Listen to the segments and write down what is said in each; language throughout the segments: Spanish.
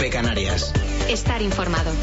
COPE Canarias. Estar informado.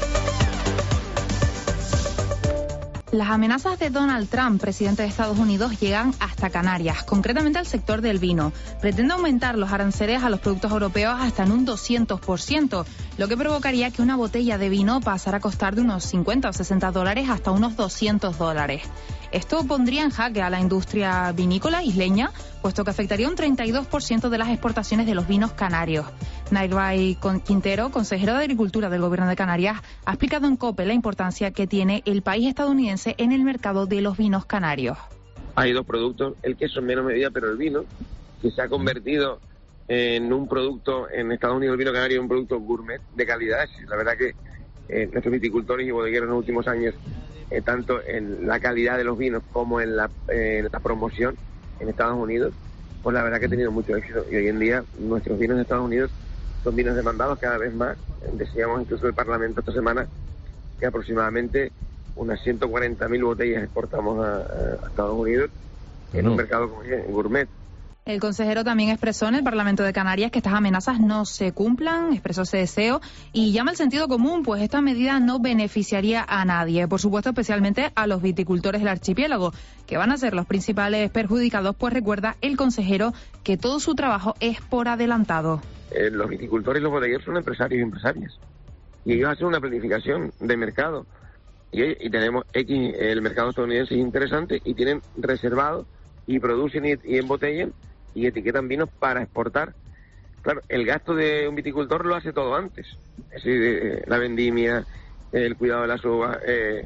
Las amenazas de Donald Trump, presidente de Estados Unidos, llegan hasta Canarias, concretamente al sector del vino. Pretende aumentar los aranceles a los productos europeos hasta en un 200%, lo que provocaría que una botella de vino pasara a costar de unos 50 o 60 dólares hasta unos 200 dólares. Esto pondría en jaque a la industria vinícola isleña, puesto que afectaría un 32% de las exportaciones de los vinos canarios. Nailbay Quintero, consejero de Agricultura del Gobierno de Canarias, ha explicado en COPE la importancia que tiene el país estadounidense en el mercado de los vinos canarios. Hay dos productos, el queso en menor medida, pero el vino, que se ha convertido en un producto, en Estados Unidos el vino canario es un producto gourmet de calidad. La verdad que nuestros viticultores y bodegueros en los últimos años, tanto en la calidad de los vinos como en la promoción en Estados Unidos, pues la verdad que ha tenido mucho éxito. Y hoy en día nuestros vinos en Estados Unidos son vinos demandados cada vez más. Decíamos incluso el Parlamento esta semana que aproximadamente unas 140.000 botellas exportamos a Estados Unidos en un mercado como gourmet. El consejero también expresó en el Parlamento de Canarias que estas amenazas no se cumplan, expresó ese deseo y llama al sentido común, pues esta medida no beneficiaría a nadie, por supuesto especialmente a los viticultores del archipiélago, que van a ser los principales perjudicados, pues recuerda el consejero que todo su trabajo es por adelantado. Los viticultores y los bodegueros son empresarios y empresarias, y ellos hacen una planificación de mercado, y tenemos el mercado estadounidense es interesante, y tienen reservado, y producen y embotellan, y etiquetan vinos para exportar. Claro, el gasto de un viticultor lo hace todo antes. Es decir, la vendimia, el cuidado de las uvas,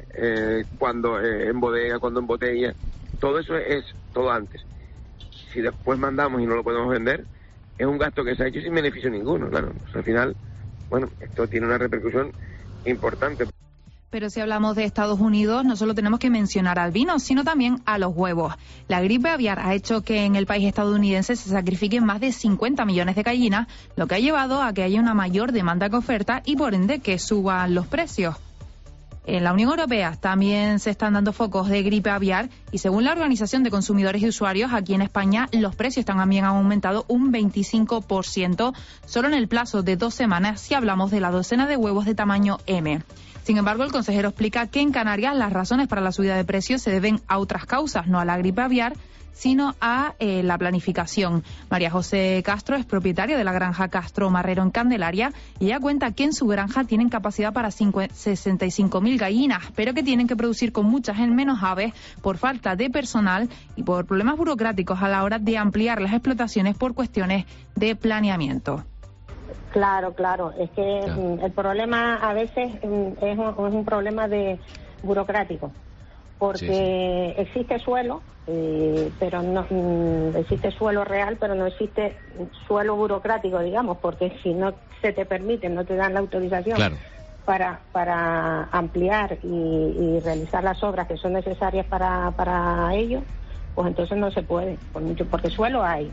cuando en bodega, cuando en botella, todo eso es todo antes. Si después mandamos y no lo podemos vender, es un gasto que se ha hecho sin beneficio ninguno, claro. O sea, al final, bueno, esto tiene una repercusión importante. Pero si hablamos de Estados Unidos, no solo tenemos que mencionar al vino, sino también a los huevos. La gripe aviar ha hecho que en el país estadounidense se sacrifiquen más de 50 millones de gallinas, lo que ha llevado a que haya una mayor demanda que oferta y por ende que suban los precios. En la Unión Europea también se están dando focos de gripe aviar y según la Organización de Consumidores y Usuarios, aquí en España los precios también han aumentado un 25% solo en el plazo de 2 semanas si hablamos de la docena de huevos de tamaño M. Sin embargo, el consejero explica que en Canarias las razones para la subida de precios se deben a otras causas, no a la gripe aviar, sino a la planificación. María José Castro es propietaria de la granja Castro Marrero en Candelaria y ella cuenta que en su granja tienen capacidad para 65.000 gallinas, pero que tienen que producir con muchas en menos aves por falta de personal y por problemas burocráticos a la hora de ampliar las explotaciones por cuestiones de planeamiento. Claro, es que el problema a veces es un problema burocrático, porque existe suelo, pero no existe suelo real, pero no existe suelo burocrático, digamos, porque si no se te permite, no te dan la autorización para ampliar y realizar las obras que son necesarias para ello, pues entonces no se puede, porque suelo hay.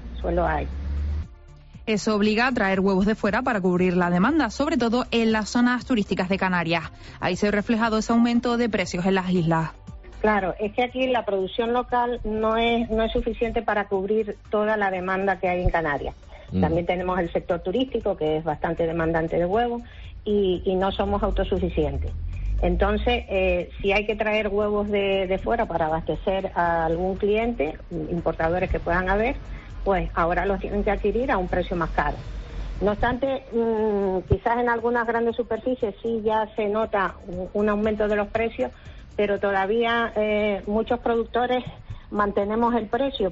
Eso obliga a traer huevos de fuera para cubrir la demanda, sobre todo en las zonas turísticas de Canarias. Ahí se ha reflejado ese aumento de precios en las islas. Claro, es que aquí la producción local no es suficiente para cubrir toda la demanda que hay en Canarias. También tenemos el sector turístico, que es bastante demandante de huevos, y no somos autosuficientes. Entonces, si hay que traer huevos de fuera para abastecer a algún cliente, importadores que puedan haber, pues ahora los tienen que adquirir a un precio más caro. No obstante, quizás en algunas grandes superficies sí ya se nota un aumento de los precios, pero todavía muchos productores mantenemos el precio.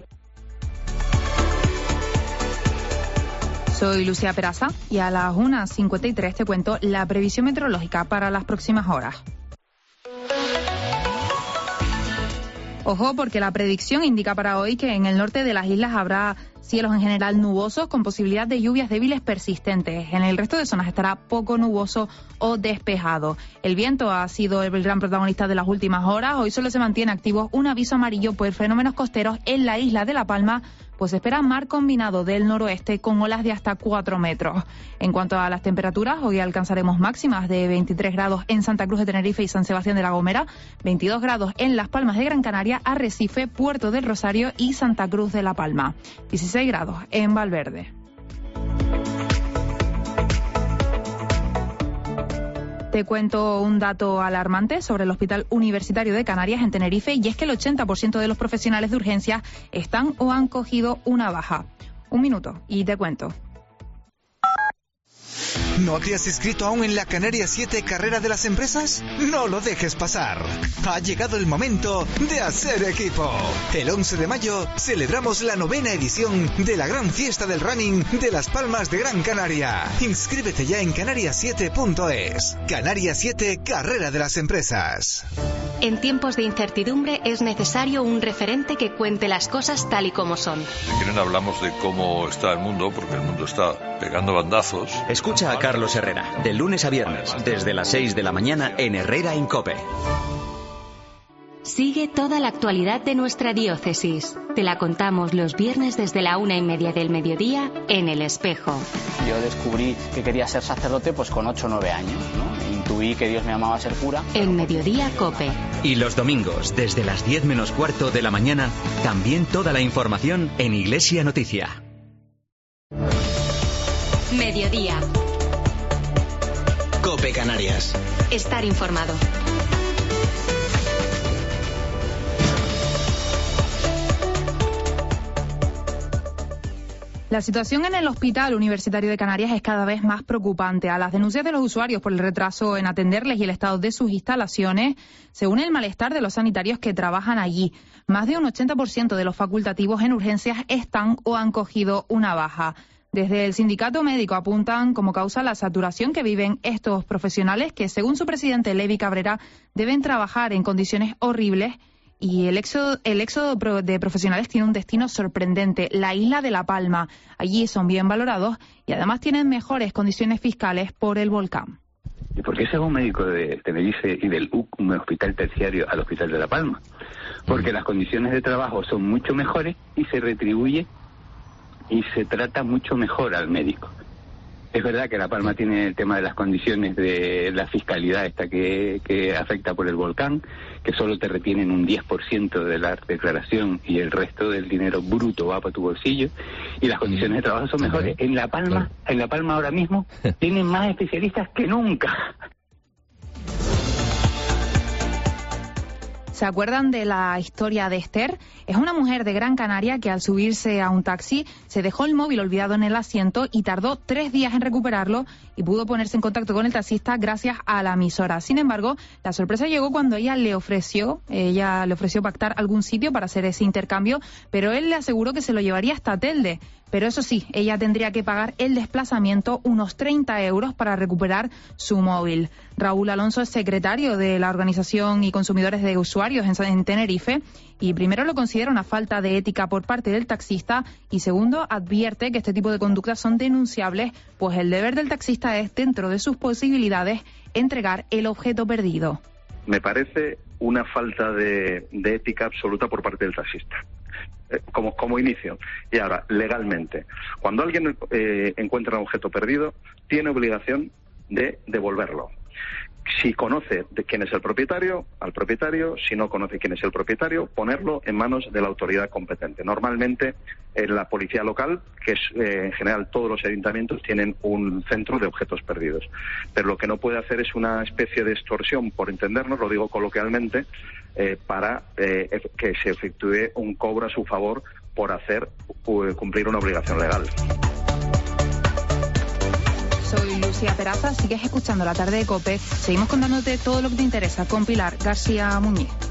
Soy Lucía Peraza y a las 1:53 te cuento la previsión meteorológica para las próximas horas. Ojo, porque la predicción indica para hoy que en el norte de las islas habrá cielos en general nubosos con posibilidad de lluvias débiles persistentes. En el resto de zonas estará poco nuboso o despejado. El viento ha sido el gran protagonista de las últimas horas. Hoy solo se mantiene activo un aviso amarillo por fenómenos costeros en la isla de La Palma, pues se espera mar combinado del noroeste con olas de hasta 4 metros. En cuanto a las temperaturas, hoy alcanzaremos máximas de 23 grados en Santa Cruz de Tenerife y San Sebastián de la Gomera, 22 grados en Las Palmas de Gran Canaria, Arrecife, Puerto del Rosario y Santa Cruz de la Palma, 16 grados en Valverde. Te cuento un dato alarmante sobre el Hospital Universitario de Canarias en Tenerife, y es que el 80% de los profesionales de urgencias están o han cogido una baja. Un minuto y te cuento. ¿No te has inscrito aún en la Canarias 7 Carrera de las Empresas? No lo dejes pasar. Ha llegado el momento de hacer equipo. El 11 de mayo celebramos la 9ª edición de la gran fiesta del running de Las Palmas de Gran Canaria. Inscríbete ya en canarias7.es. Canarias 7 Carrera de las Empresas. En tiempos de incertidumbre es necesario un referente que cuente las cosas tal y como son. Aquí no hablamos de cómo está el mundo, porque el mundo está pegando bandazos. Escucha a Carlos Herrera, de lunes a viernes, desde las 6 de la mañana en Herrera en COPE. Sigue toda la actualidad de nuestra diócesis. Te la contamos los viernes desde la 1:30 del mediodía en El Espejo. Yo descubrí que quería ser sacerdote pues con 8 o 9 años, ¿no? Intuí que Dios me llamaba a ser cura. En Mediodía COPE. Y los domingos, desde las 10 menos cuarto de la mañana, también toda la información en Iglesia Noticia. Mediodía. COPE Canarias. Estar informado. La situación en el Hospital Universitario de Canarias es cada vez más preocupante. A las denuncias de los usuarios por el retraso en atenderles y el estado de sus instalaciones, se une el malestar de los sanitarios que trabajan allí. Más de un 80% de los facultativos en urgencias están o han cogido una baja. Desde el sindicato médico apuntan como causa la saturación que viven estos profesionales que, según su presidente Levi Cabrera, deben trabajar en condiciones horribles. Y el éxodo de profesionales tiene un destino sorprendente, la isla de La Palma. Allí son bien valorados y además tienen mejores condiciones fiscales por el volcán. ¿Y por qué se va un médico de Tenerife y del un hospital terciario al hospital de La Palma? Porque las condiciones de trabajo son mucho mejores y se retribuye y se trata mucho mejor al médico. Es verdad que La Palma tiene el tema de las condiciones de la fiscalidad esta que afecta por el volcán, que solo te retienen un 10% de la declaración y el resto del dinero bruto va para tu bolsillo, y las condiciones de trabajo son mejores. En La Palma ahora mismo tienen más especialistas que nunca. ¿Se acuerdan de la historia de Esther? Es una mujer de Gran Canaria que al subirse a un taxi se dejó el móvil olvidado en el asiento y tardó 3 días en recuperarlo y pudo ponerse en contacto con el taxista gracias a la emisora. Sin embargo, la sorpresa llegó cuando ella le ofreció pactar algún sitio para hacer ese intercambio, pero él le aseguró que se lo llevaría hasta Telde. Pero eso sí, ella tendría que pagar el desplazamiento, unos 30 euros, para recuperar su móvil. Raúl Alonso es secretario de la Organización y Consumidores de Usuarios en Tenerife y primero lo considera una falta de ética por parte del taxista y segundo advierte que este tipo de conductas son denunciables, pues el deber del taxista es, dentro de sus posibilidades, entregar el objeto perdido. Me parece una falta de ética absoluta por parte del taxista. Como inicio. Y ahora, legalmente, cuando alguien encuentra un objeto perdido, tiene obligación de devolverlo. Si conoce de quién es el propietario, al propietario. Si no conoce quién es el propietario, ponerlo en manos de la autoridad competente. Normalmente, la policía local, que es en general todos los ayuntamientos, tienen un centro de objetos perdidos. Pero lo que no puede hacer es una especie de extorsión, por entendernos, lo digo coloquialmente, para que se efectúe un cobro a su favor por hacer cumplir una obligación legal. Soy Lucía Peraza, sigues escuchando La Tarde de COPE. Seguimos contándote todo lo que te interesa con Pilar García Muñiz.